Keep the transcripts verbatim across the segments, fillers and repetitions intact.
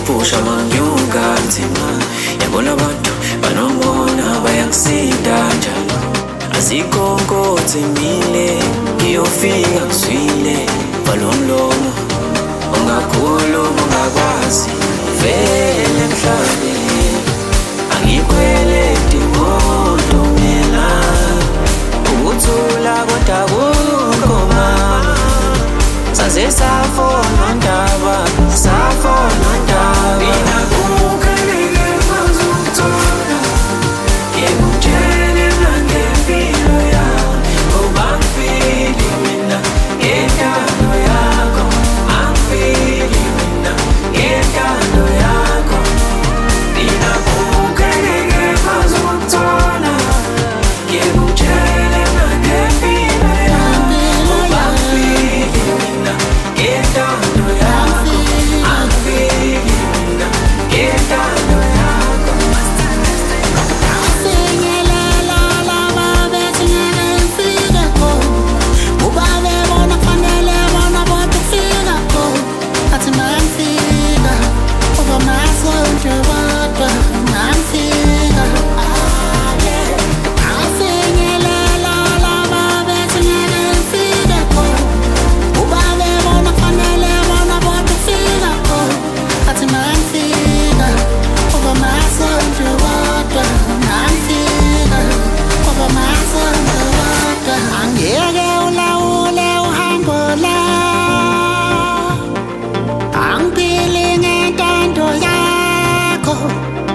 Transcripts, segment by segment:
ngiyapusha mangiyuka nzima. Yabona abantu banomona bayangisida njalo. Azikho nkothi mile ngiyofika kuswile. Balomlomo ungakhuluma ungakwazi vele emhlabeni. Angikweleti imoto mina ukuthula kodwa akukho mama. Saze safona ndaba safona ndaba. Mina kukeleke mazukuthola ngikutshele ngempilo yami ngoba ngifile mina ngentando yakho. Angifili mina ngentando yakho. Mina kukeleke mazukuthola ngikutshele ngempilo yami ngoba ngifile mina ngentando yakho. Angifili mina ngentando yakho.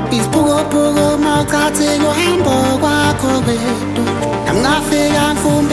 I'm not feeling